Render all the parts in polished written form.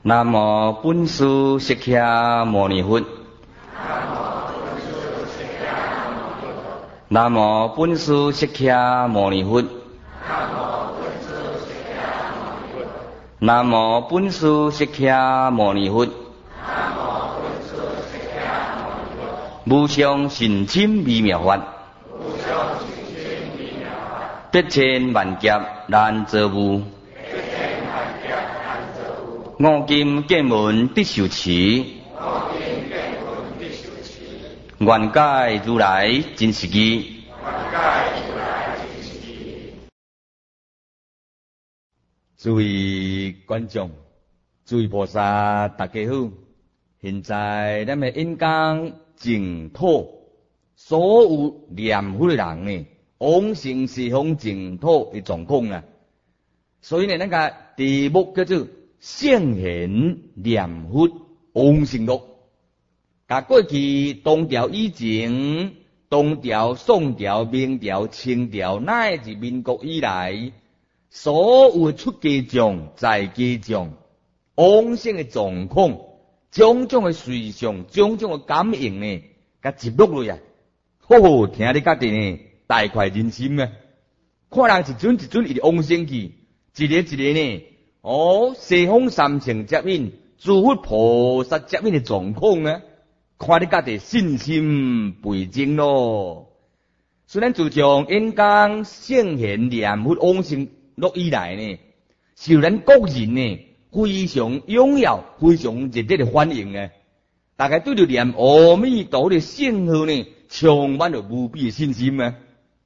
南无本师释迦牟尼佛。南无本师释迦牟尼佛。南无本师释迦牟尼佛。无上甚深微妙法，得千万劫难遭遇。五金见闻得受持，愿解如来真实义。诸位观众，诸位菩萨，大家好！现在咱们应当净土所有念佛的人呢，往生西方净土的状况啊。所以呢，那个题目叫做圣贤念佛往生录。甲过去唐朝以前，唐朝、宋朝、明朝、清朝，乃至民国以来，所有出家众、在家众往生的状况，种种的随想，种种的感应呢，甲记录落啊，好好听你家己呢，大快人心啊！看人一尊一尊伊的往生去，一个一个呢，西方三乘接引、诸佛菩萨接引的状况呢，看你家己信心倍增咯。虽然自从演讲圣贤念佛往生录以来呢，受咱国人呢非常踊跃、非常热烈的欢迎啊！大家对着念阿弥陀佛的圣号呢，充满了无比的信心啊！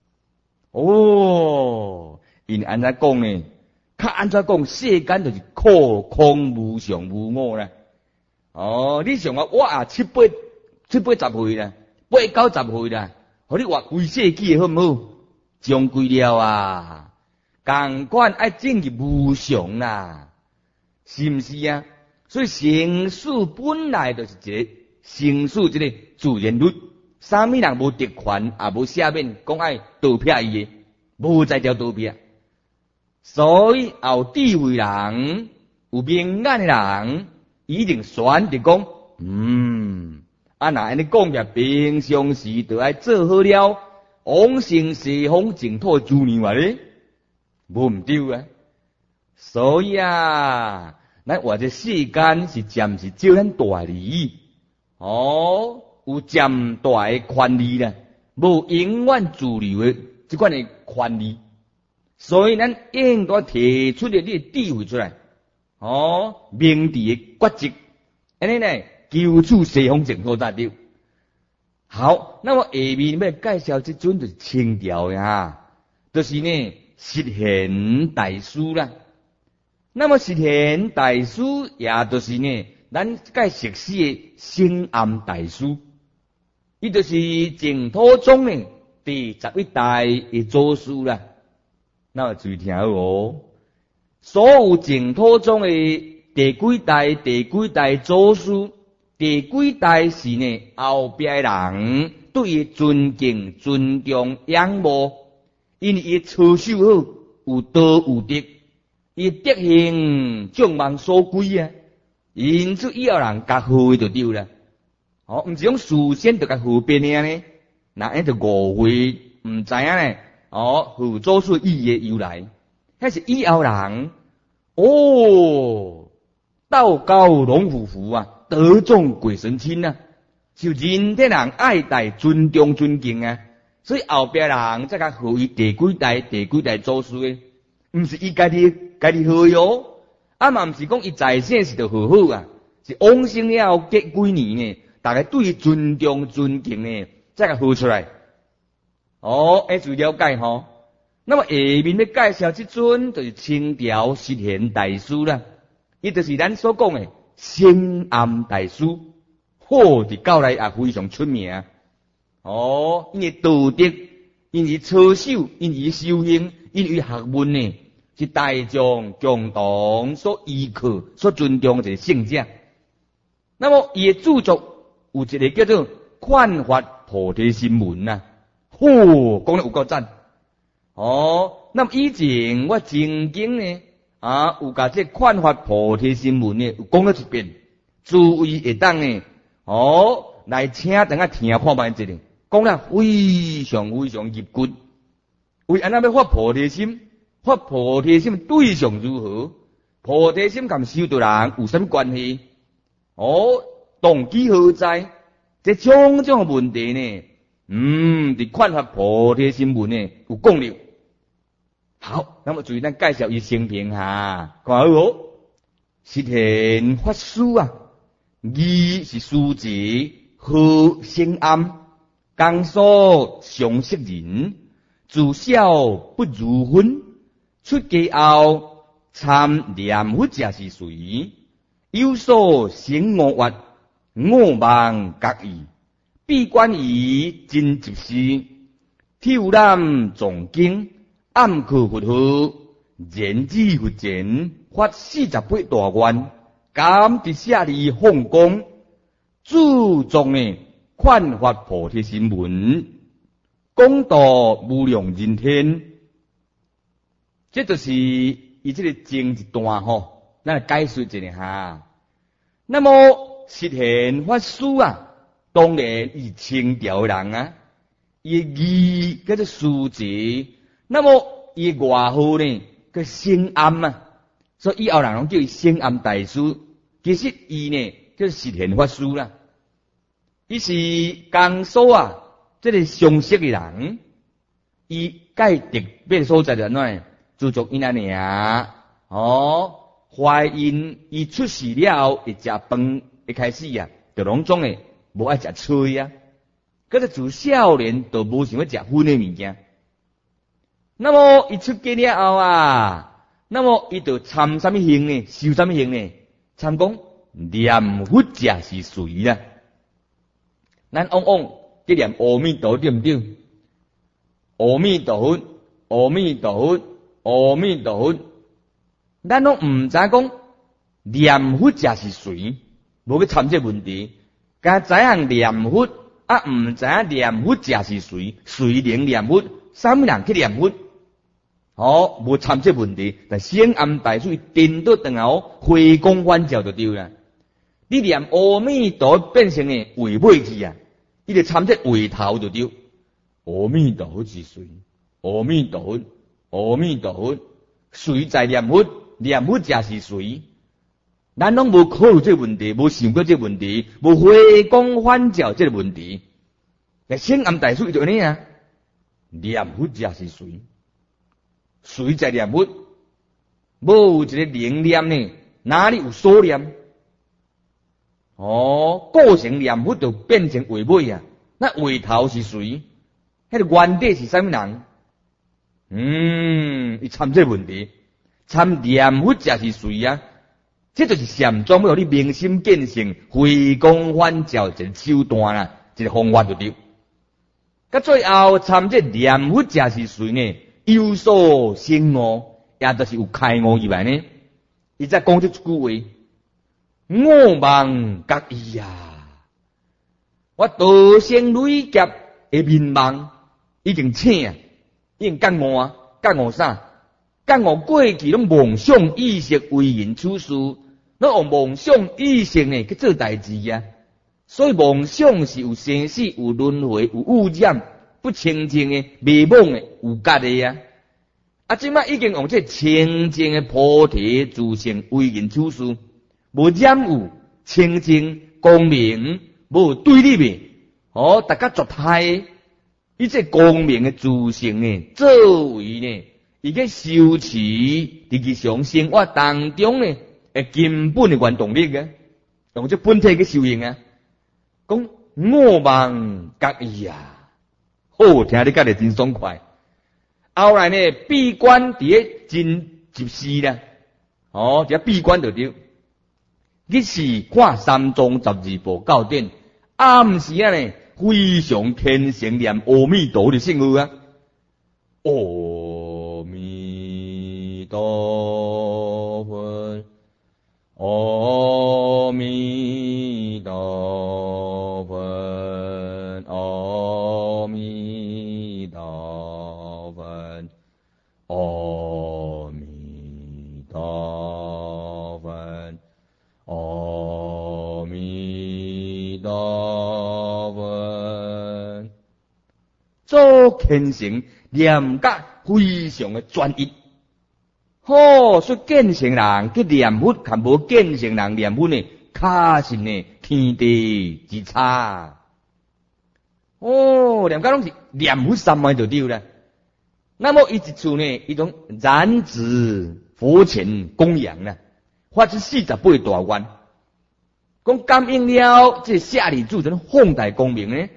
因安怎讲呢？较安怎讲？世间就是空空无常无我啦。你想我也七八十岁啦，80、90岁啦，互你活规世纪好唔好？将归了啊！共款爱进入无常啦，是毋是啊？所以生死本来就是一个生死这个自然律，啥物人无特权，也无下面讲爱倒撇伊的，无在条倒撇。所以有智慧人、有明眼的人，一定选择讲，若安尼讲起，平常时就爱做好了，往生西方净土的资粮咧，无毋对啊。所以啊，咱活这世间是暂时借咱大利，有暂大的权利啦，无永远自留的这款的权利。所以咱应该提出的你的智慧出来，明智的抉择，安尼呢，求取西方净土才对。好，那么下面要介绍这尊就是清朝的就是呢释贤大师啦。那么释贤大师也就是呢，咱介熟悉的圣严大师，伊就是净土宗呢第11代的祖师啦。那么注意听好所有净土宗的第几代祖师，第几代是呢后边的人对伊尊敬、尊重、仰慕，因为伊操守好，有道有德，伊德行众望所归啊。因此以后人甲号伊就对啦。毋是讲事先就甲号变尔呢，那安就误会，毋知影呢。佛祖师意义由来，那是以后人道高龙虎虎啊，德重贵神亲啊，受人天人爱戴、尊重、尊敬啊。所以后边人再甲号伊第几代祖师诶，毋是伊家己号哟，嘛毋是讲伊在世时就号好啊，是往生了后隔几年呢，大家对伊尊重、尊敬呢，再甲号出来。注意了解吼。那么下面要介绍这尊就是清朝释贤大师啦，伊就是咱所讲的圣严大师，伫教内也非常出名。因为道德，因为操守，因为修行，因为学问呢，是大众共同所依靠、所尊重的一个圣者。那么伊的著作有一个叫做《劝发菩提心文》呐。讲得有够赞。那么以前我曾经呢， 有甲这劝发菩提心文呢，有讲了一遍，诸位会当呢，来请等下听看卖一个，讲了非常非常入骨。为安那要发菩提心？发菩提心对象如何？菩提心跟修道人有什么关系？动机何在？这种种问题呢，伫劝发菩提心文呢有讲了。好，那么注意咱介绍伊生平哈，看好哦。实现法师啊，义是书字，好姓暗，江苏常识人，自小不如婚，出家后参念佛者是谁？有所成我惑，我忘各异，闭关于真即事，挑染诵经。暗课佛号，言之佛前，发48大愿，感得舍利放光，注重呢劝发菩提心文，讲道无量人天。这就是伊这个经一段吼，咱来解说一下哈。那么实现法师啊，当然伊清朝人啊，伊义叫做书字。那么伊外号呢，叫圣暗啊，所以以后人拢叫伊圣暗大师。其实伊呢叫实现法师啦。伊是江苏啊，这个常识的人。伊介特别所在就安怎？自从伊那年怀孕，伊出世了后，一食饭一开始啊，就拢总诶无爱食菜啊。可是自少年都无想要食荤的物件。那么伊出家了后啊，那么伊就参什么行呢？修什么行呢？参讲念佛者是谁啦？咱往往去念阿弥陀对不对？阿弥陀佛，阿弥陀佛，阿弥陀佛。咱拢唔知讲念佛者是谁，无去参这问题。敢知影念佛啊，唔知影念佛者是谁？谁能念佛？什么人去念佛？无参这问题，但先暗大师颠倒转后回光返照就对啦。你念阿弥陀变成呢为尾去啊，你就参这为头就对。阿弥陀佛是谁？阿弥陀佛，阿弥陀佛，谁在念佛？念佛者是谁？咱拢无考虑这问题，无想过这问题，无回光返照这个问题。但先暗大师就安尼啊，念佛者是谁？谁在念佛？无有一个灵念呢？哪里有所念？构成念佛就变成为尾啊。那为头是谁？那个原底是什么人？伊参这问题，参念佛者是谁啊？这就是禅宗要你明心见性、回光返照一个手段啦，一个方法就对。到最后参这念佛者是谁呢？有所成悟，也就是有开悟以外呢，伊再讲这一句话：我忘各异啊！我道生累劫的面盲已经醒啊，已经觉悟啊，觉悟啥？觉悟过去拢妄想意识为人处事，咱用妄想意识呢去做代志啊。所以妄想是有生死、有轮回、有污染。不清净的、迷惘的、有觉的啊！即摆已经用这清净的菩提自性为人处事，无染污、清净、光明，无对立的，大家作态。伊这光明的自性呢，作为呢，伊个修持日常生活当中呢，根本的原动力啊，用这本体去修行啊，讲我忘各异啊！听你觉得真爽快。后来呢，闭关伫咧真集事啦，这闭关就对。日时看三宗12部教典，暗时啊呢，非常虔诚念阿弥陀的圣号啊。阿弥陀佛，阿弥陀佛，阿弥陀佛，阿弥陀虔诚，念甲非常的专一。好，说见成人去念佛，较无见成人念佛呢，确实呢天地之差。哦，念甲拢是念佛三昧就对了。那么伊一处呢，伊种燃指佛前供养呢，发出48大愿。讲感应了，这舍利子真放大光明呢。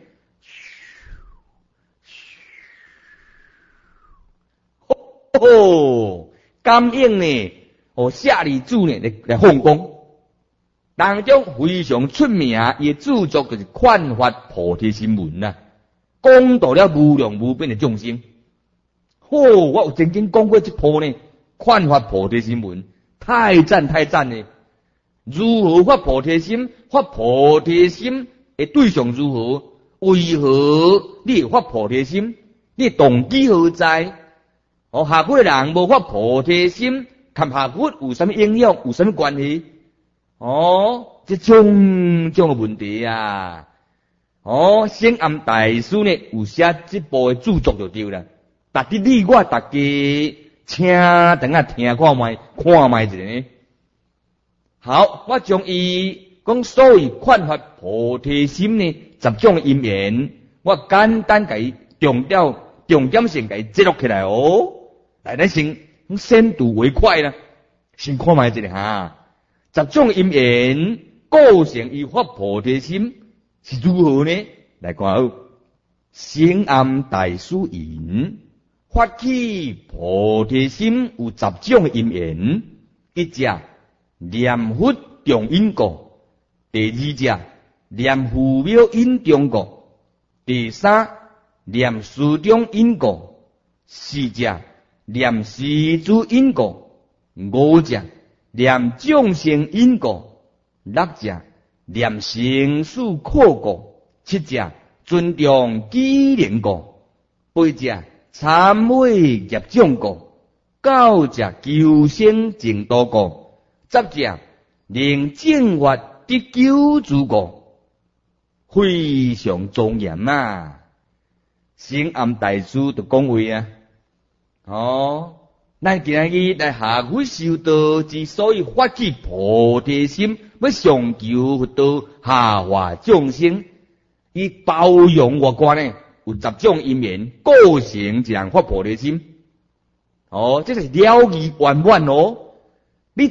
哦，感应呢，舍利子呢来放光。当中非常出名，伊著作就是《劝发菩提心文》呐，讲到了无量无边的众生。我有曾经讲过这部呢，《劝发菩提心文》太赞太赞了。如何发菩提心？发菩提心的对象如何？为何你发菩提心？你动机何在？下佛的人无发菩提心，跟下佛有什么影响？有什么关系？这种的问题啊！显暗大师呢有写这部的著作就对了。但伫你我大家请等下听看卖一下呢。好，我将伊讲所谓劝发菩提心呢，10种因缘，我简单给重点性给记录起来哦。来，咱先读为快啦，先看卖一下哈。10种因缘构成伊发菩提心是如何呢？来看，显暗大师言，发起菩提心有10种因缘，一只念佛重因果，第二只念父母因中果，第三念师中因果，四只念师主因果，五只念众生因果，六只念生死苦果，七只尊重机灵果，八只忏悔业障果，九只求生净土果。10只令正法得救诸果，非常庄严啊！显暗大师就讲话啊，咱今日来下佛修道，之所以发起菩提心，要上求佛道，下化众生，以包容我观呢，有10种因缘构成一人发菩提心。这是了义圆满哦。你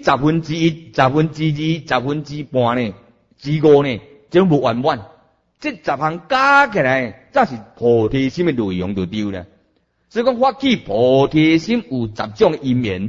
1/10、2/10、1/2呢，之5呢，这无圆满。这10项加起来，才是菩提心的内容就对了。所以讲发起菩提心有10种因缘，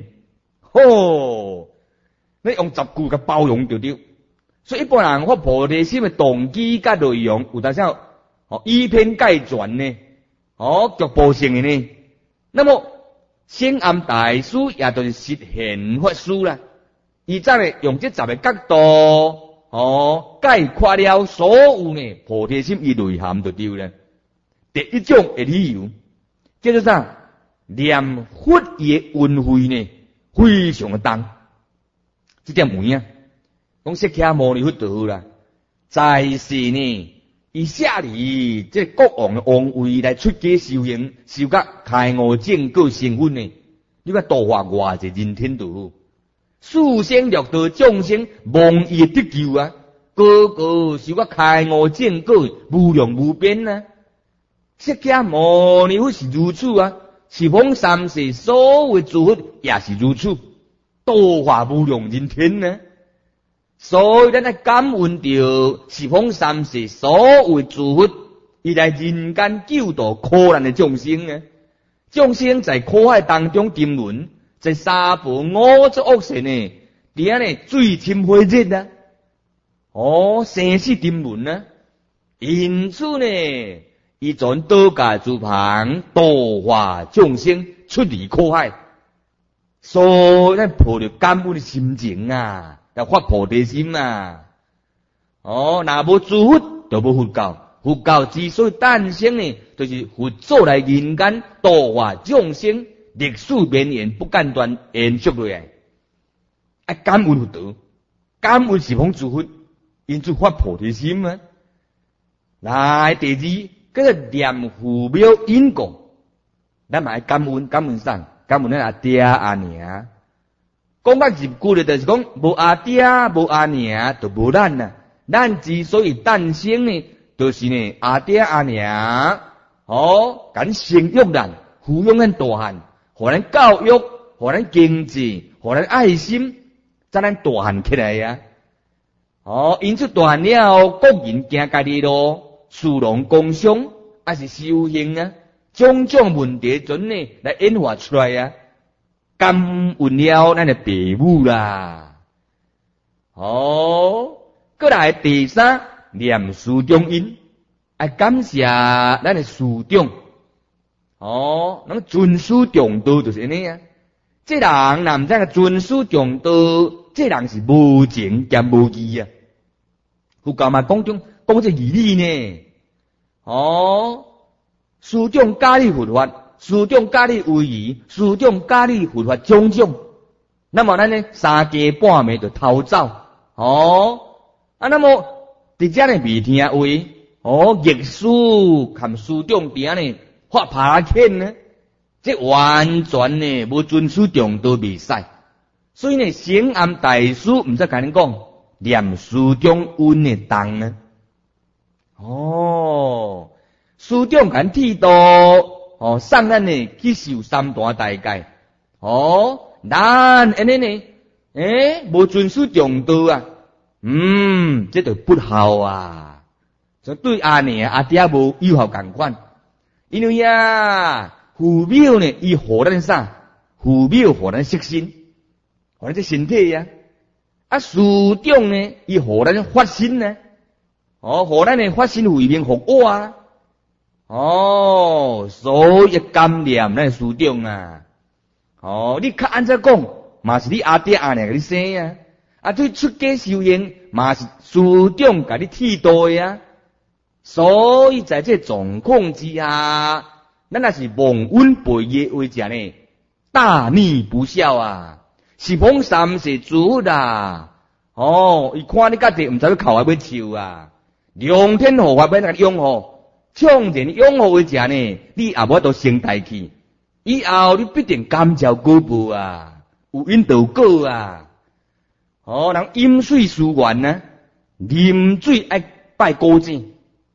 你用10句给包容就对。所以一般人发菩提心的动机甲内容有当时以偏概全呢，局部性的呢。那么显暗大师也就是实现法师啦，伊则呢用这10个角度，概括了所有呢菩提心伊内涵就对了。第一种的理由叫做啥？念佛的运费呢非常的重，这点有影。讲释迦牟尼佛就好啦，在世呢。以舍利这国王的王位来出家修行，修到开悟正果成佛呢？你看度化偌济人天道，四生六道众生蒙伊得救啊！个个修到开悟正果，无量无边啊！释迦牟尼佛是如此啊，十方三世所有诸佛也是如此，度化无量人天呢？所以咱来感恩着十方三世所有诸佛，伊来人间救度苦难的众生啊！众生在苦海当中沉沦，在三宝五浊恶世呢，伫安尼水深火热啊！生死沉沦啊！因此呢，伊从道家诸旁度化众生出离苦海，所以咱抱着感恩的心情啊！要发菩提心啊！若无诸佛，就无佛教。佛教之所以诞生呢，就是佛祖来人间度化众生，历史绵延不间断延续落来。感恩佛道，感恩十方诸佛，因此发菩提心啊！来，第二，叫做念父母因果。 咱嘛要感恩，感恩啥？感恩咱阿爹阿娘。讲到入句咧，就是讲无阿爹无阿娘，就无咱啦。咱之所以诞生呢，就是呢阿爹阿娘敢生育咱，抚养咱大汉，互咱教育，互咱经济，互咱爱心，才咱大汉起来呀。因此大汉了，各人行家己路，殊荣工商，还是修行啊，种种问题准呢来演化出来啊。感恩了咱的父母啦，过来第三念师长因，爱感谢咱的师长，那么尊师重道就是安尼啊。这人南在个尊师重道，这人是无情兼无义啊。佛教嘛讲这义理呢，师长教你佛法。师长教你威仪，师长教你佛法种种，那么咱呢三更半暝就偷走，那么伫遮呢未听话，逆师含师长边呢发爬欠呢，这完全呢无尊师重道未使，所以呢成安大师毋则甲恁讲念师长恩的重呢，师长甲剃度。送咱呢去受三大大戒，咱安尼呢，无尊师重道啊，这就不孝啊，就对阿娘阿爹无友好共款，因为父母呢，伊互咱啥？父母互咱色身，互咱这身体呀，师长呢，伊互咱法身呢，互咱呢法身为名服务啊。所以感念咱师长啊，你较安怎讲，嘛是你阿爹阿娘甲你生啊，对出家修行，嘛是师长甲你剃度呀。所以在这状况之下，咱若是忘恩背义为者呢，大逆不孝啊，是碰三世主啦。伊看你家己毋知要哭还要笑啊，良天护法要甲你拥护。创然拥护为者呢，你也无都升大去，以后你必定感召果报啊，有因得果啊。人饮水思源啊，啉水爱拜古井。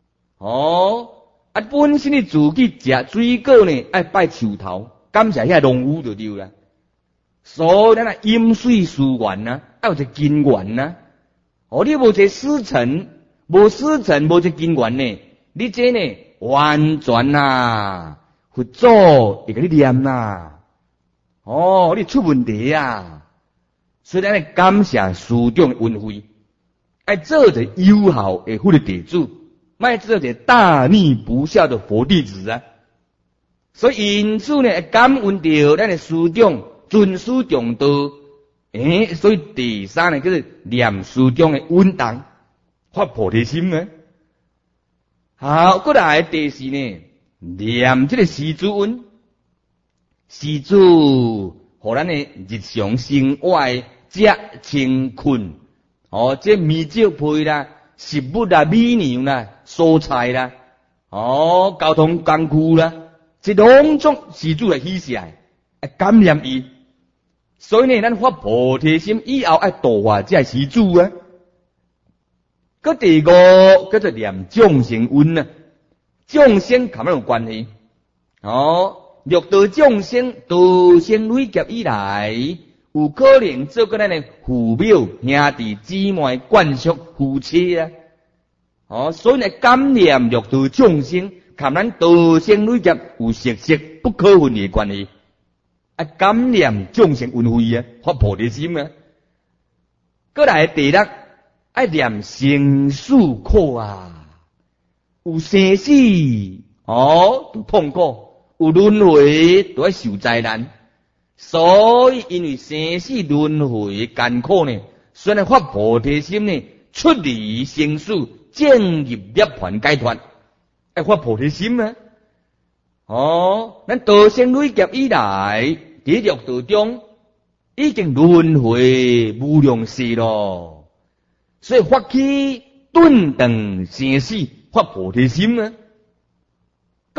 本身你自己食水果呢，爱拜树头，感谢遐农夫就对啦。所以咱饮水思源啊，爱有一个根源啊。你无一个师承，无师承，无一个根源呢？你这呢完全佛祖会给你念啦，你出问题啊！所以咱感谢师长的恩惠，爱做一个有效的佛的弟子，莫做一个大逆不孝的佛弟子啊！所以因此呢，感恩到咱的师长尊师重道，所以第三呢，就是念师长的恩重，发菩提心呢。好，过来第四呢，念这个师主恩，师主互咱的日常生活食清困，这米酒配啦，食物啦、米粮啦、蔬菜啦，交通工具啦，这种种师主来喜谢，感念伊。所以呢，咱发菩提心以后爱度化这师主啊。个第五叫做念众生恩啊，众生跟咱有关系。六道众生道生累劫以来，有可能做过咱的父母、兄弟、姊妹、眷属、夫妻啊。所以呢，感念六道众生，跟咱道生累劫有息息不可分离的关系。感念众生恩惠啊，发菩提心啊。过来第六。爱念生死苦啊，有生死就痛苦，有轮回就要受灾难。所以因为生死轮回艰苦呢，所以呢发菩提心呢，出离生死，进入涅槃解脱，爱发菩提心啊。咱道生累劫以来，伫六道中已经轮回无量世咯。所以发起顿等生死，发菩提心啊！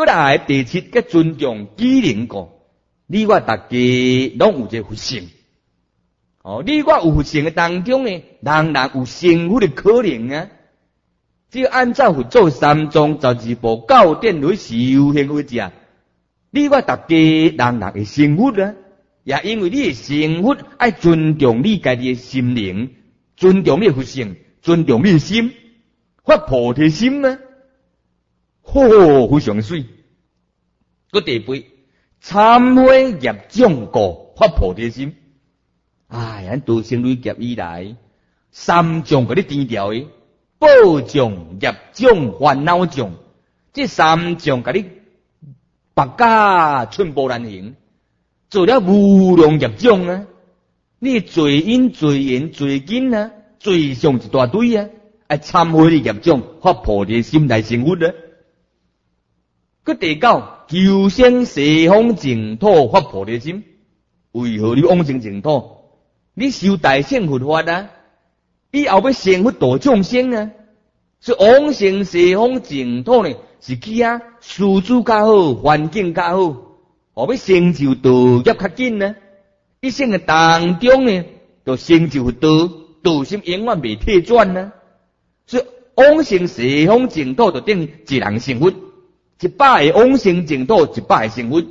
过来第七个尊重机灵个，你我大家拢有这佛性。你我有佛性的当中呢，人人有成佛的可能啊。只要按照佛祖三藏十二部教典来修行为止，你我大家人人会成佛啊。也因为你的成佛，爱尊重你家己的心灵，尊重你的佛性，尊重你的心，发菩提心啊。非常水。个第八，忏悔业障过，发菩提心。咱度生累劫以来，三障给你颠掉的，报障、业障、烦恼障，这三障给你百家寸步难行。做了无量业障啊！你罪因、罪缘、罪根啊，罪上一大堆啊！爱忏悔你业障，发菩提心来成佛啊！个第九，求生西方净土，发菩提心。为何你往生净土？你修大乘佛法啊！以后要成佛度众生啊！所以往生西方净土呢，是去师资较好，环境较好。要成就道业较紧呢，一生的当中呢，就成就道心永远未退转呢。所以往生西方净土就等于一人成佛，100个往生净土100个成佛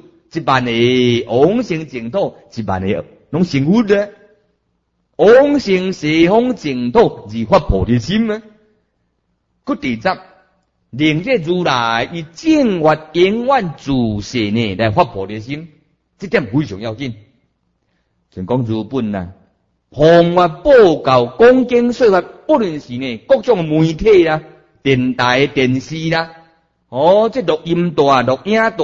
，10000个往生净土10000个拢成佛的。往生西方净土而发菩提心啊！个第十。令这如来以正法永远自世呢来发菩提心，这点非常要紧。像讲日本弘法报告、讲经说法，不论是呢各种媒体啦、电台、电视啦，这录音带、录影带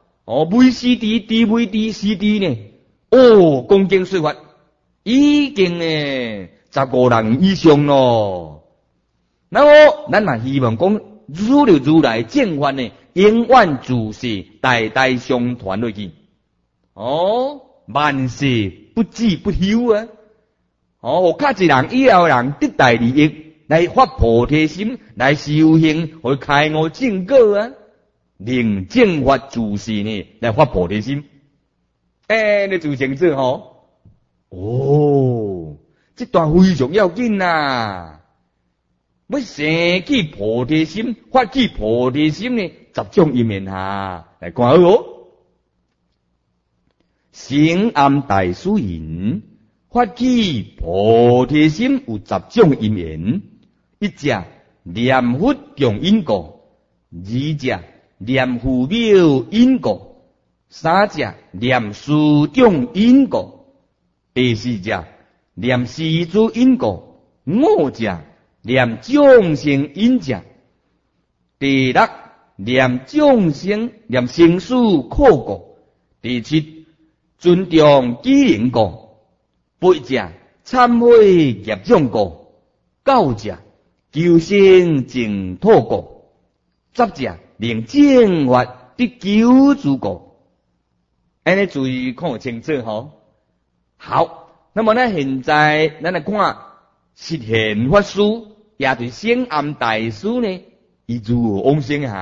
，VCD、DVD、CD 呢，讲经说法已经呢15人以上咯。那么咱也希望讲。如来正法呢，永远自世，代代相传落去。万世不止不休啊！互较一人以后人得大利益，来发菩提心，来修行，去开悟正果啊！令正法自世呢，来发菩提心。你就成这这段非常要紧呐！要生起菩提心，发起菩提心呢，10种因缘下来看好。成暗大师言，发起菩提心有10种因缘：一者念佛重因果，二者念父母因果，三者念师长因果，第四者念师祖因果，五者念众生因者，第六念众生念生死苦果，第七尊重机灵果，八者忏悔业障果，九者求生净土果，10者令正法得救助果。你注意看清楚好，那么现在咱来看实现法师也对圣暗大师呢，伊如何往生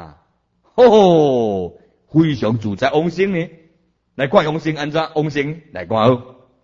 非常自在往生呢。来看往生安怎往生，来看好。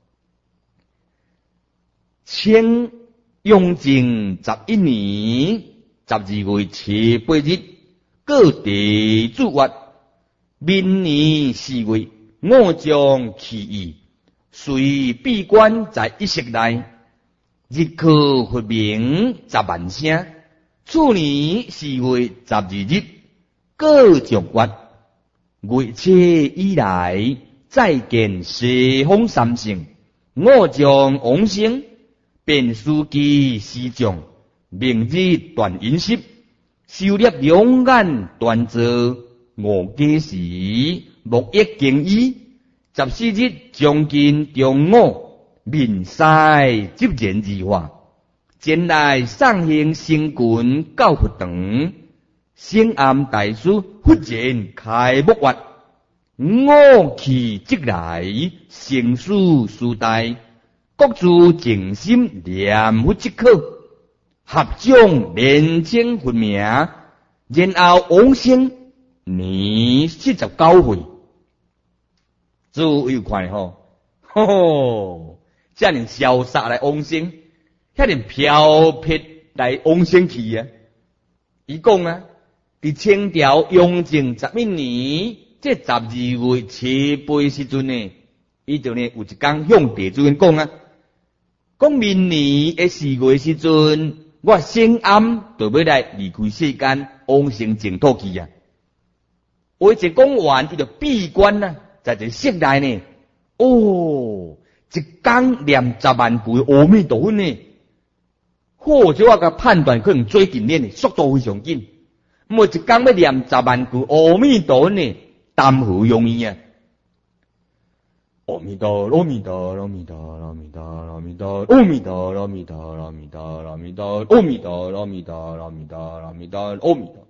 清雍正11年12月7、8日，各地主月，明年4月，5将其意，随闭关在一室内，日课佛名10万声。去年4月12日，各将月，月切以来，再见西方三圣，5将往生，便书记师长，明日断饮食，修炼两眼断坐，5加时，木叶经衣，14日将近中午，面西即然而化，前来上行星群教佛堂，圣暗大师忽然开木月，我气即来，生死殊大，各自静心念佛即可，合掌念经佛名，然后往生， 年49岁，诸位看吼，吼，遮尔潇洒来往生，遐尔飘撇来往生去啊！伊讲啊，伫清朝雍正11年，这12月7八时阵呢，伊就呢有一天向地主人讲啊，讲明年的4月时阵，我醒暗就要来离开世间，往生净土去啊！话一讲完，伊就闭关啊，在这室内呢，哦，一天念10万句阿弥陀佛呢。或者我个判断可能最近念的速度非常紧，每一天要念10万句阿弥陀佛呢，谈何容易啊！阿弥陀，阿弥陀，阿弥陀，阿弥陀，阿弥陀，阿弥陀，阿弥陀，阿弥陀，阿弥陀，阿弥陀，阿弥陀，阿弥陀，阿弥陀，阿弥陀。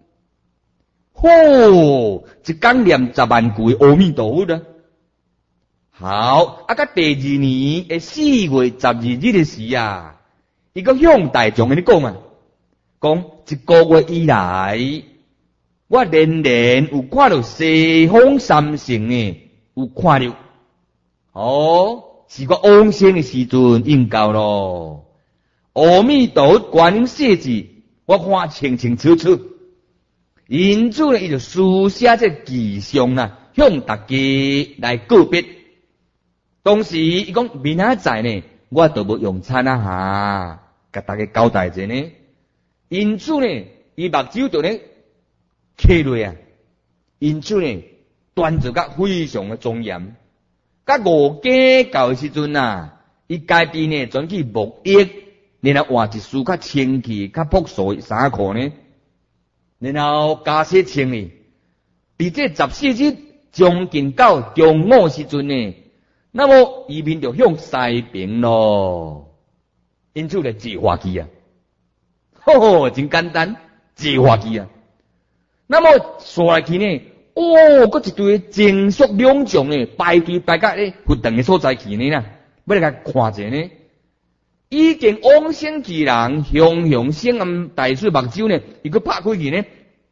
吼，一天念10万句阿弥陀佛啦。好，啊，甲第2年的4月12日的时啊，伊个向大众安尼讲啊，讲1个月以来，我连连有看到西方三圣呢，有看到。哦，是我往生的时阵应到咯。阿弥陀观音设置，我看清清楚楚。因此呢，伊就书写这吉祥啊，向大家来告别。当时伊讲明仔载呢，我都要用餐啊哈，甲大家交代者呢。因此呢，伊目睭就呢起落啊。因此呢，端坐甲非常的庄严。甲5家到的时阵啊，伊家己呢转去沐浴，然后换一束较清气、较朴素的衫裤呢，然后加些清哩。伫这14日将近到中午时阵呢，那么伊面就向西边咯，因此就坐飞机啊，吼，真简单，坐飞机啊。那么刷来去呢？哦，搁一堆正肃两众呢，排队排甲咧不同的所在去呢啦，要来甲看者呢。已经往生之人，雄雄醒暗大水目睭呢，伊搁拍开去呢，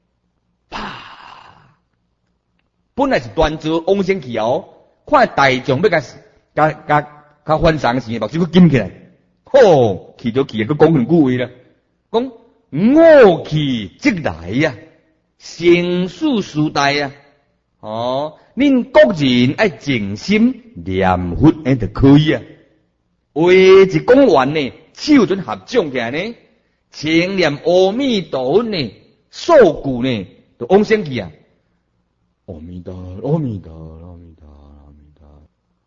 啪！本来是端坐往生去哦，看大众要甲翻上时，目睭搁紧起来，吼，去就去，搁讲两句话啦，讲我去即来呀。生死时代啊，哦，恁各人爱静心念佛，安就可以啊。话一讲完呢，手准合掌起来呢，清念阿弥陀佛呢，数句呢，就往生去啊。阿弥陀，阿弥陀，阿弥陀，阿弥陀，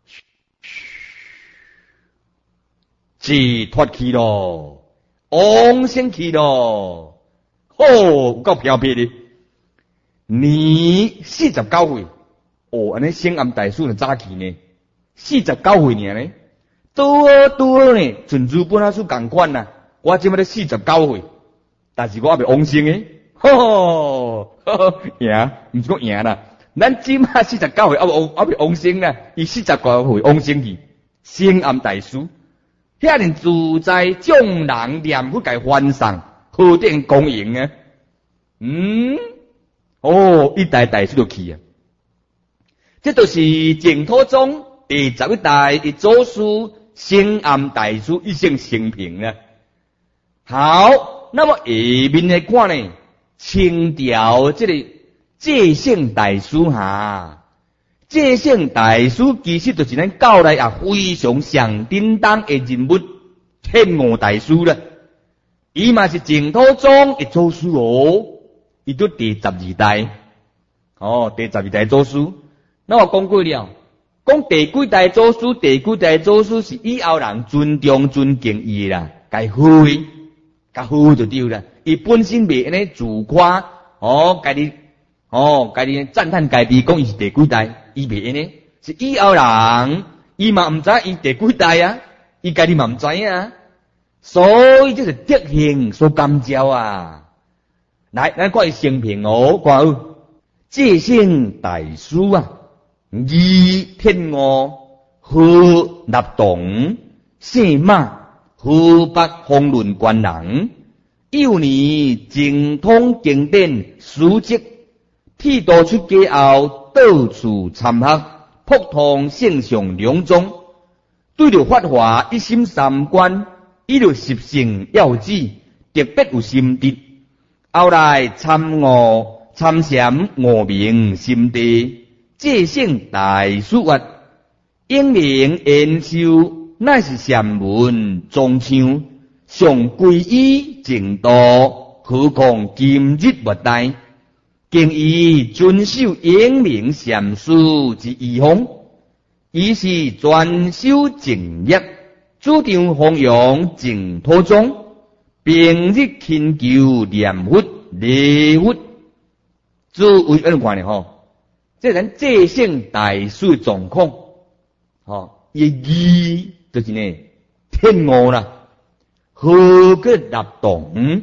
自脱去咯，往生去咯，哦，够飘撇的。年49岁，哦，安尼醒暗大师就早去呢，49岁尔呢，多呢，准如本阿叔共款呐，我即摆咧49岁，但是我还未往生诶，吼，赢，毋是讲赢啦，咱即摆49岁，还未往生啦，伊49岁往生去，醒暗大师，遐尼自在，众人念佛甲翻送，何等光荣啊！哦，一代大师就去啊！这就是净土宗第11代的祖师醒暗大师一生生平啊。好，那么下面来看呢，清朝这个戒性大师哈，戒性大师其实就是咱教内也非常上叮当的人物，天悟大师啦。伊嘛是净土宗的祖师哦。伊都第12代，哦，第12代祖师。那我讲过了，讲第几代祖师，第几代祖师是以后人尊重尊敬伊啦，该好伊，该好就对啦。伊本身袂安尼自夸，哦，家己赞叹家己，讲伊是第几代，伊袂安尼，是以后人，伊嘛毋知伊第几代啊，伊家己嘛毋知啊，所以这是德行所感召啊。来，咱看伊生平哦，看戒性大师啊，二天悟，何立栋，姓马，河北方论官人，幼年精通经典书籍， 剃度出家后，到处参学，普通圣上两宗，对着法华一心三观，伊就十乘要旨，特别有心得。后来参禅悟明心地，戒性大殊法，英明研修，乃是禅门宗像，上皈依净土，何况今日末代，敬以遵守英明禅师之遗风，伊是专修净业，主张弘扬净土宗，平日勤求念佛礼佛。诸位安看呢？这人戒性大殊状况，伊义就是呢天悟啦，何个立动？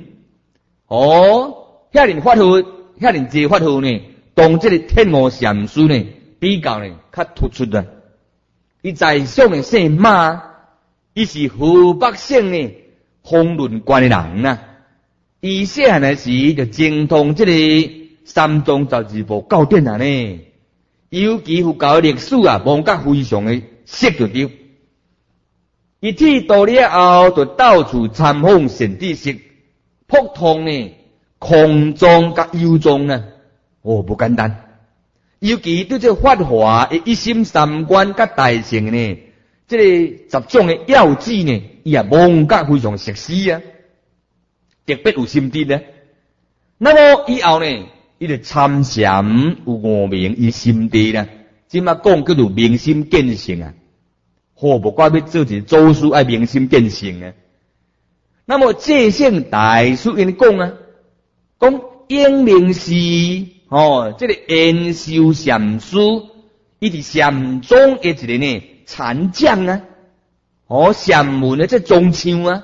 遐人法号，遐人这法号呢，同这个天悟禅师呢比较呢较突出啦。伊在上的姓马，伊是河北省呢丰润县的人呐。伊细汉的时就精通这个三宗十二部教典啊呢，尤其佛教历史啊，忘甲非常的熟就对。伊剃度了后，就到处参访圣知识，普通呢空宗甲幽宗啊，不简单。尤其对这法华的一心三观甲大乘呢，这个十种的要旨呢，伊也忘甲非常熟悉啊。特别有心得呢。那么以后呢，伊就参禅有悟明伊心地啦。即马讲叫做明心见性啊。无怪要做一祖师爱明心见性啊。那么戒性大师因讲啊，讲英明是这个研修禅师，伊是禅宗的一个呢禅将啊。禅门的这宗像啊。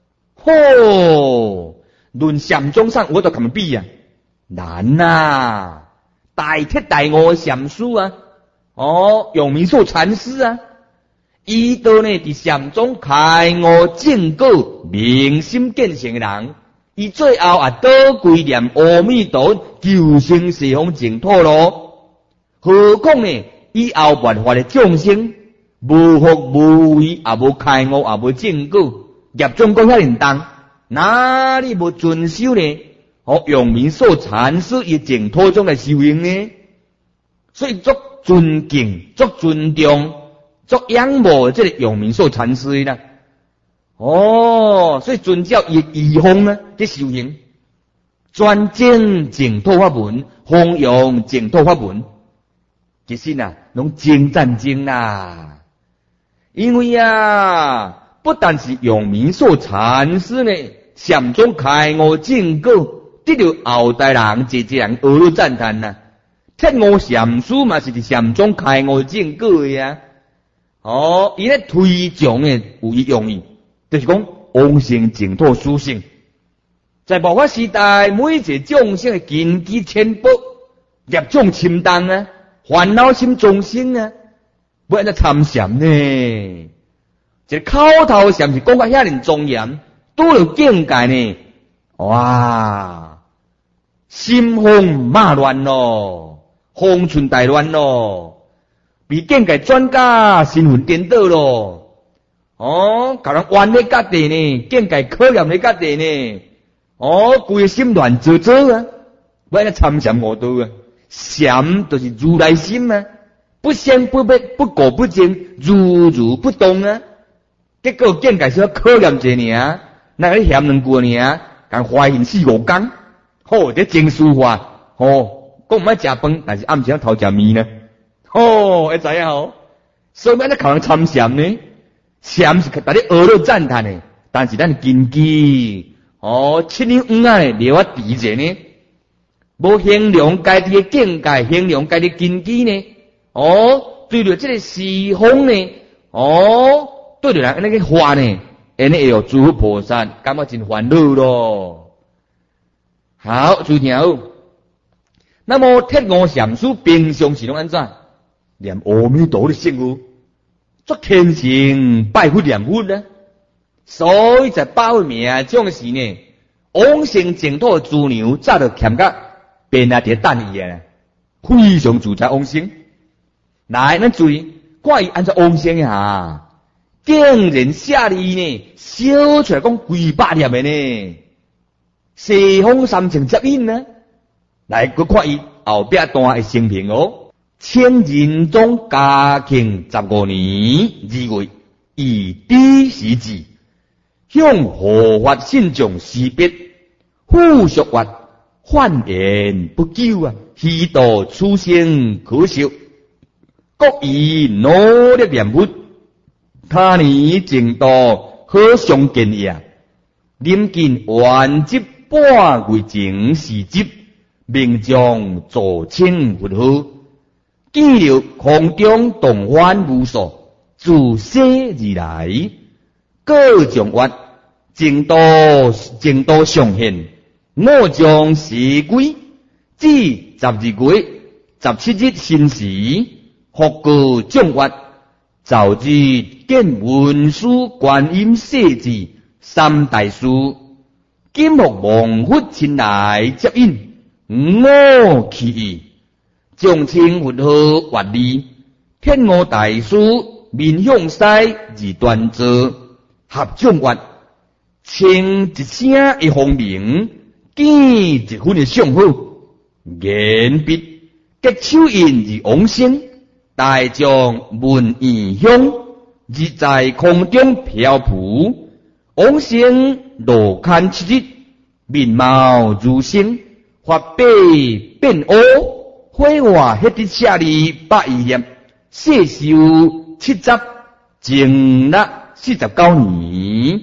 论禅宗上我都敢比啊，难啊！大铁大悟的禅师啊，永明寿禅师啊，伊都呢伫禅宗开悟正果、明心见性的人，伊最后也倒归念阿弥陀求生西方净土咯。何况呢，以后万法的众生，无福无慧，也无开悟，也无正果。业障讲遐严重，哪里无遵守呢？永明寿禅师以净土中来修行呢？所以足尊敬、足尊重、足仰慕这个永明寿禅师啦。所以遵照伊遗风呢，去修行，专精净土法门，弘扬净土法门，其实呐，拢精赞精啦，因为啊。不但是永明寿禅师呢，禅宗开悟正果，得到后代人一人学了赞叹呐。天悟禅师嘛是伫禅宗开悟正果的呀。伊咧推崇呢有伊用意，就是讲往生净土殊胜。在末法时代，每一个众生的根基浅薄，业障深重啊，烦恼心众生啊，要安怎参禅呢？这口头禅是讲到遐尼庄严，拄了境界呢，哇，心风马乱咯，风春大乱咯，比境界专家身份颠倒咯，甲人冤咧家己呢，境界考验咧家己呢，规个心乱糟糟啊，要安怎参禅悟道啊？禅就是如来心啊，不生不灭，不垢不净，如如不动啊。结果境界是考验一尔，那个嫌两句尔，共怀孕4、5天，这真舒服，讲唔爱食饭，但是暗时偷食面呢，会知影所以要咧靠人参禅呢，禅是大家学了赞叹的，但是咱根基7年5啊咧了低者呢，无衡量家己的境界，衡量家己的根基呢，对着这个四方呢，对着人那个话呢，安尼会有诸佛菩萨感觉真烦恼咯。好，注意好。那么铁悟禅师平常是拢安怎？念阿弥陀的圣号，做虔诚拜佛念佛呢。所以在八位命种时呢，往生净土的资粮早就欠甲变啊伫等伊啊。 非常自在往生。来，咱注意，看伊安怎往生呀？竟然写哩呢，烧出来讲几百粒的呢，西方三乘接引呢。来，佮看伊后壁段的生平哦。清仁宗嘉庆15年2月，以第时至，向护法信众示别，复述话焕言不久啊，虚度此生可惜，各以努力念佛，他年净度可相见也。临近完结半月前时节，名将坐清佛号，记录空中动翻无数，自西而来，各种话净度上现。我将时归至12月17日申时，复告众话，早日见文殊观音世子三大师，今复蒙佛前来接引，我其意，将清佛号还礼，天我大师面向西而端坐，合众话，称一声一方名，见一分的相好，言必结手印而往生，大将文义香，日在空中漂浮，往生罗堪7日，面貌如星，发白变乌，火化迄日写哩120粒，世寿70，净历49年。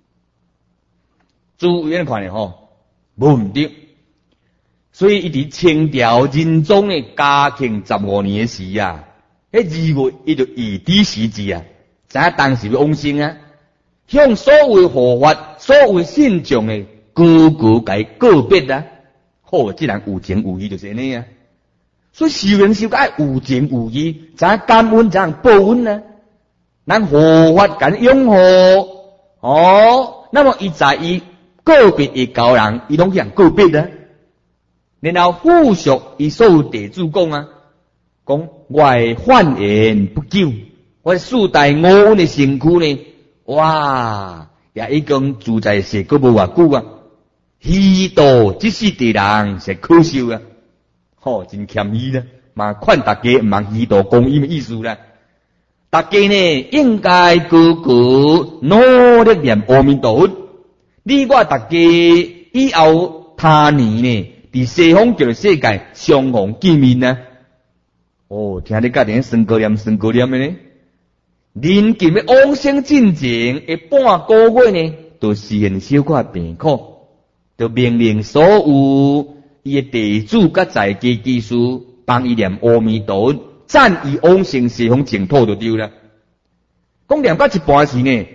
注意看咧吼。无毋对，所以伊伫清朝仁宗的嘉庆15年的时啊，迄2月伊就以第时至啊，知影当时要往生啊，向所谓护法、所谓信众的个个甲伊告别啊，好，即人有情有义就是安尼啊。所以修人修该有情有义，知影感恩，知影报恩啊。咱护法甲拥护，哦，那么伊在伊个别的高人，伊拢去人个别啊。然后复述伊所有地主讲啊，讲我焕言不久，我4代5运的身躯呢，哇，也已经住在世个无偌久啊。虚度这世地人是可惜啊，吼，真谦虚啦，嘛劝大家毋通虚度光阴的意思啦。大家呢，应该个个努力念阿弥陀佛。你我大家以后他年呢，伫西方极乐世界相逢见面啊！哦，听你家己生高念的呢，临近的往生进前的半个月呢，就实现小可病苦，就命令所有伊的地主甲在家技术帮伊念阿弥陀佛，赞伊往生西方净土就对了。讲念到一半时呢，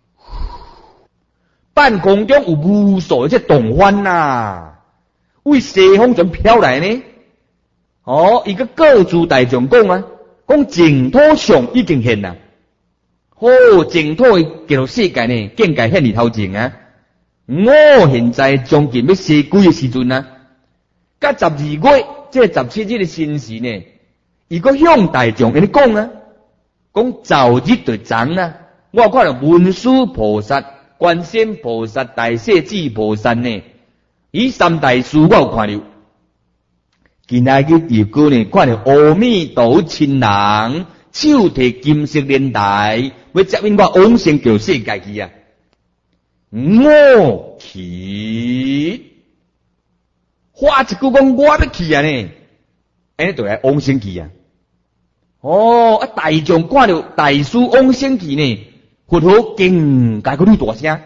半空中有无数的动翻呐，为西方怎飘来呢？哦，一个各诸大众讲啊，讲净土上已经现啦。哦，净土的极乐世界呢，境界现伫头前啊。我现在将近要西归的时阵啊，甲12月这17日的申时呢，伊个向大众安尼讲啊，讲早日就长啊。我看到文殊菩萨、观世音菩萨、大势至菩萨呢，伊三大师我有看到。今仔日又过呢，看到阿弥陀佛亲人手提金色莲台，要接引我往生极乐世界去啊！我去，话一句讲我要去啊呢，安尼就来往生去啊！哦，啊大众看到大师往生去呢，佛陀更加个你大声，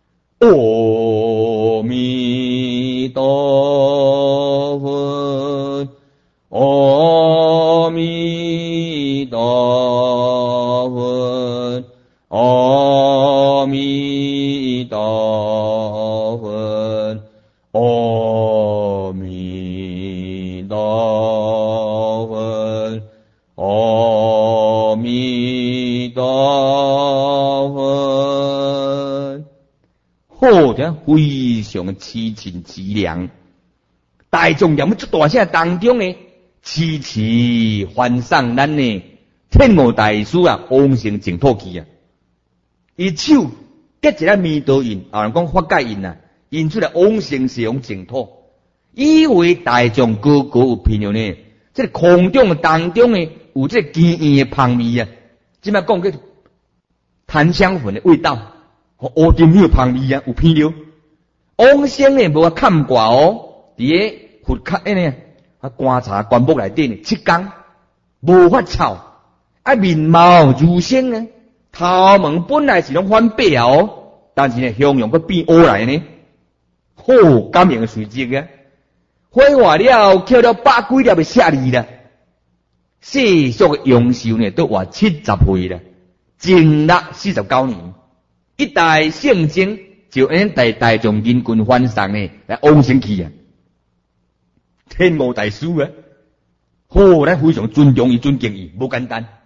阿弥陀佛，阿弥陀佛，阿弥陀佛，阿弥陀佛，阿弥陀佛。好，这非常凄情凄凉。大众念要出大声当中呢， 痴痴翻送咱呢天魔大师啊，往生净土去啊！伊手结一个弥陀印，有人讲法界印啊，印出来往生西方净土，以为大众个个有品了呢。这个空中当中呢，有这坚硬的香味啊，即摆讲叫檀香粉的味道，和乌丁香香味啊，有品了。往生呢无看挂哦，伫个佛龛呢，观察棺木内底呢，7天无发臭，面貌如生呢。头毛本来是拢翻白哦，但是呢，向阳佫变乌来呢，好感人的随即啊！火化了，捡了100几粒的舍利啦，世俗的阳寿呢，都活70岁啦，正历49年，一代圣僧就按大众人群翻送呢来往生去啊！天魔大师啊，好，咱非常尊重伊、尊敬伊，无简单。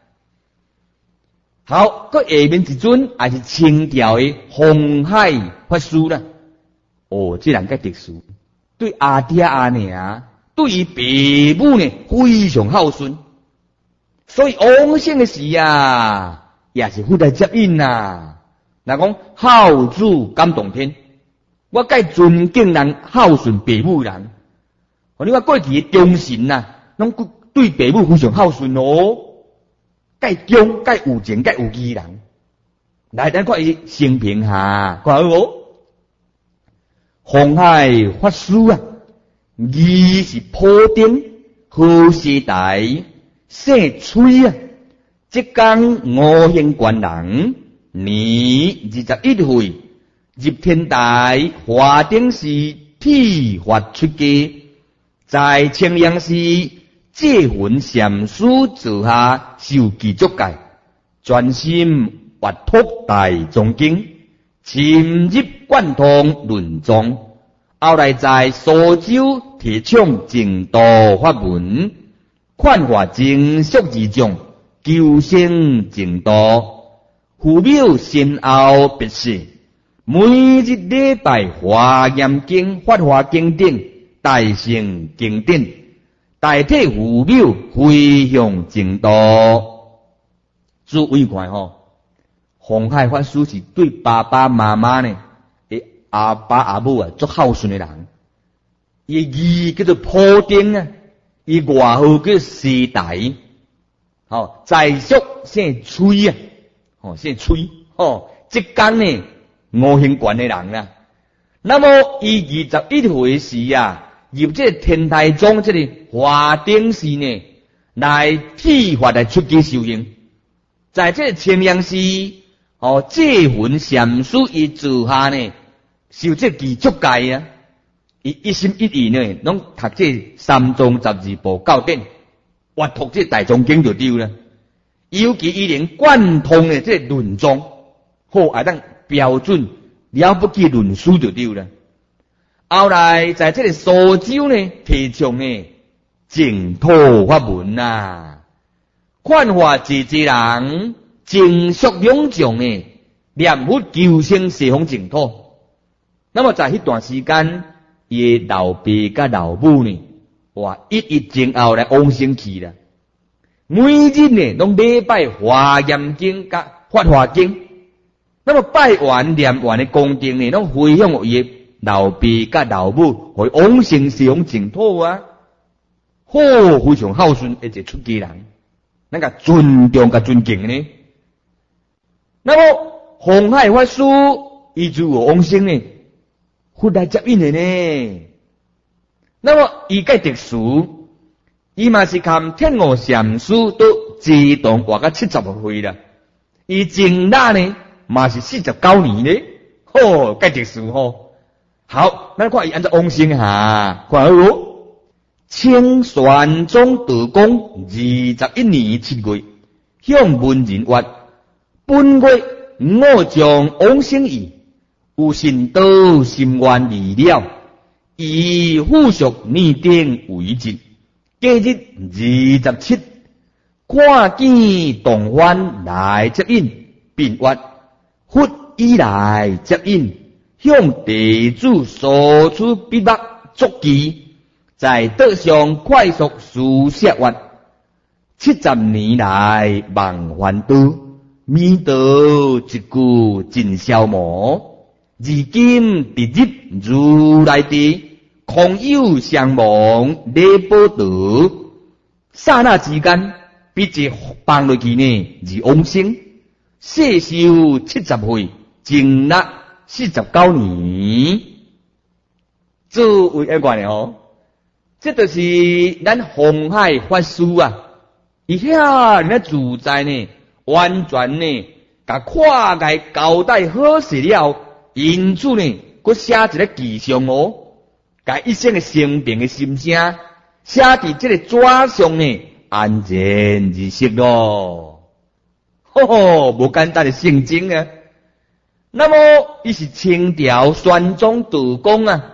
好，个下面一尊也是清朝的红海法师啦。哦，这人个特殊，对阿爹阿娘，对于父母呢非常孝顺，所以往生的时啊，也是附带接引呐。若讲孝子感动天，我介尊敬人孝顺父母人，你话过去的忠臣呐，拢对父母非常孝顺哦。介忠、介有情、介有义人，来咱看伊生平下，看好无？红海法师啊，义是普丁，好时代，姓崔啊，即讲5行官人，年21岁，入天台，华顶寺剃发出家，在青阳寺借魂禅师之下受记足戒，专心阅读大藏经，深入贯通论宗。后来在苏州提倡净土法门，劝化经俗之众，求生净土。父母先后别世，每日礼拜华严经、法华经等大乘经典。代替父母回向净土，诸位看吼，红海法师是对爸爸妈妈呢，阿爸阿母啊，足孝顺的人。伊义叫做普丁啊，伊外号叫时代，在俗姓崔啊，姓崔，即间呢5行观的人啦。那么伊21岁时啊。入这天台宗这里华顶寺呢，来剃发来出家修行，在这青阳寺借魂禅师伊之下呢，受这记足戒啊，伊一心一意呢，拢读这三藏十二部教典，阅读这大藏经就对了。尤其伊能贯通的这论宗，好啊，当标准了不起论书就对了。后来在这个苏州呢，提倡呢净土法门呐，劝化一人净俗两种呢，念佛求生西方净土。那么在迄段时间，伊老爸甲老母呢，哇，一前后来往生去啦。每日呢，拢礼拜华严经甲法华经。那么拜完念完的功德呢，拢回向伊老爸甲老母，会往生西方净土啊！好，非常孝顺，一个出家人，咱个尊重甲尊敬呢。那么红海法师伊就有往生呢，附带接引的呢。那么伊个特殊，伊嘛是看天和禅师都自动活到70岁啦。伊正大呢嘛是49年呢，好，个特殊吼。好，咱看伊按照往生下，看好无？清玄宗道光21年7月，向文人曰：本月我将往生矣，有信道心愿已了，以附属拟定为节。隔日27，看见同欢来接引，并曰：忽以来接引。向地主索取笔墨足记， 在道上快速书写完70年来望烦恼，弥陀一句尽消磨。如今直入如来地，空有相忘礼宝道。刹那之间，笔直放落去呢，而往生。世寿70岁，净纳49年。作为一个呢哦，这就是咱红海法师啊，伊遐人自在呢，完全呢，甲跨界交代好势了，因此呢，佮写一个记上哦，甲一生的生病的心声，写伫这个纸上呢，安然而息咯。无简单的圣经啊。那么，伊是清朝宣宗道光啊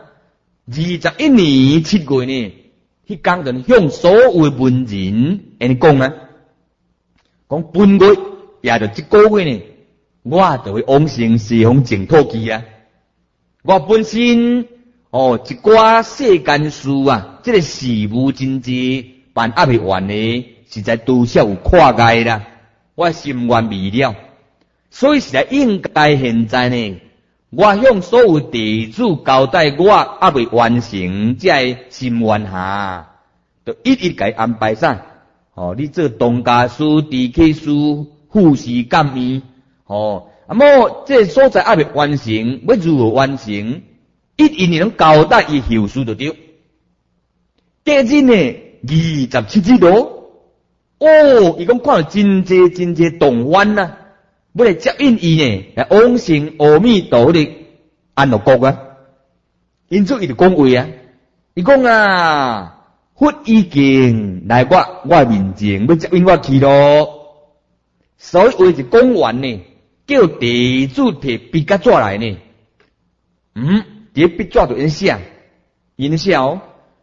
，21年7月呢，迄天就向所有文人安尼讲啊，讲本月也就这个月呢，我就会往生西方净土去啊。我本身一寡世间事啊，这个事务真济办压未完呢，实在多少有跨界啦。我心愿未了，所以实在应该现在呢，我向所有弟子交代我还未完成这心愿下，就一一给安排啥？你做当家师、地契师、护士监院，么这所在还未完成，要如何完成？一你能交代伊后事就对。第二呢，27日咯。伊讲看到真济动员啊，要来接引伊呢，来往生阿弥陀的安乐国啊。因此伊就讲话啊，伊讲啊，佛已经来我面前，要接引我去咯。所以话是讲完呢，叫弟子摕笔甲纸来呢。这笔纸就因写，讲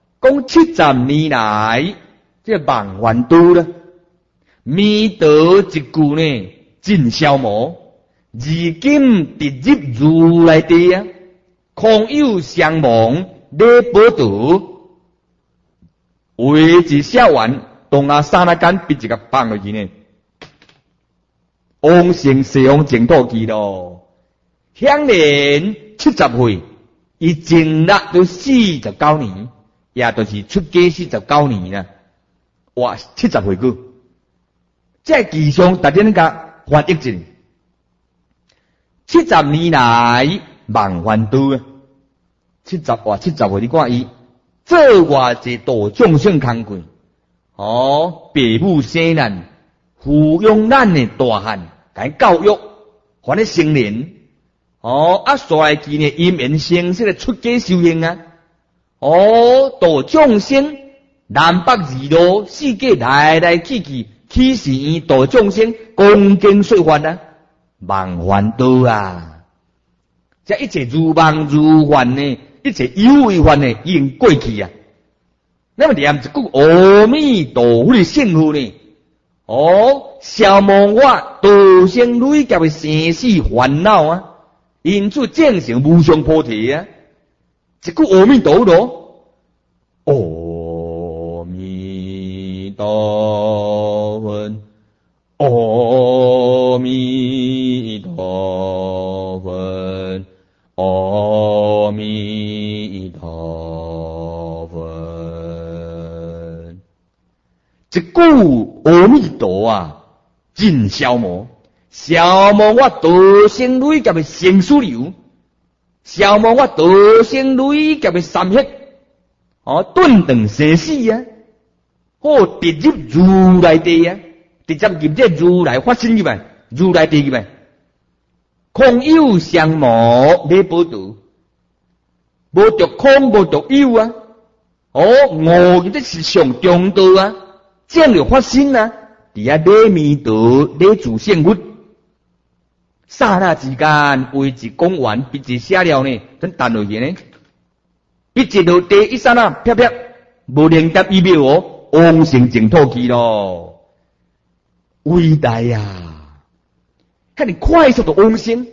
70年来这望烦恼啦。弥陀一句呢，尽消磨。如今直入如来地啊，空有相忘礼宝道。话一写完，当下刹那间笔一个放落去呢，往生西方净土去咯。享年70岁，伊净纳都49年，也就是出家49年啦。哇，70岁过。这记上大家甲翻译一70年来望烦恼啊，70岁你看伊做偌济度众生工课，父母生咱，抚养咱的大汉，甲伊教育，还咧成年，所来纪呢因缘成熟的出家修行啊，度众生，南北二路，世界来来去去。起是因度众生，恭敬说法啊，望烦恼啊！这一切如梦如幻呢，一切有为幻呢，已经过去啊。那么念一句阿弥陀佛的圣号呢，消亡我道生累劫的生死烦恼啊！因此正成无上菩提啊！一句阿弥陀佛，阿弥陀佛，阿弥陀佛，阿弥陀佛。一句阿弥陀啊，尽消磨，消磨我道生累劫的生死流，消磨我道生累劫的三业，顿顿生死啊！直入如来地啊，直接入这如来发生入来，如来地入来，空有相无礼宝道，无着空，无着有啊！我这是上中道啊，这样就发生啊！伫遐礼弥陀，礼自性佛，刹那之间，为一讲完，笔字写了呢，真弹落去呢。笔字落地一刹那，啪啪，无连接1秒往生净土去咯，伟大呀！看你快速的往生，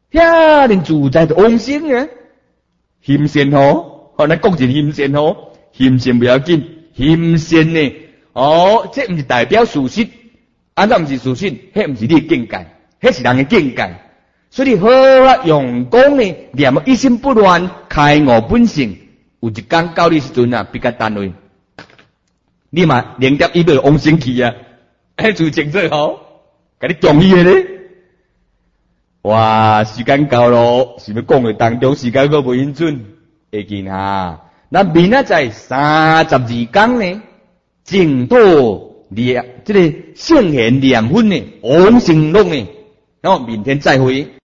遐尼自在的往生啊！心善咱讲一心善心善不要紧，心善呢，这唔是代表事实，安怎唔是事实？迄唔是你的境界，迄是人的境界。所以好啊，用功呢，念一心不乱，开悟本性。有一天到你时阵啊，别个单位，你嘛连接伊要往生去啊，就清楚吼，甲你同意的咧。哇，时间到咯，是要讲的当中时间阁无允准，会见哈。那明仔载32天呢，净土念这个圣贤念分呢，往生论呢，然后明天再会。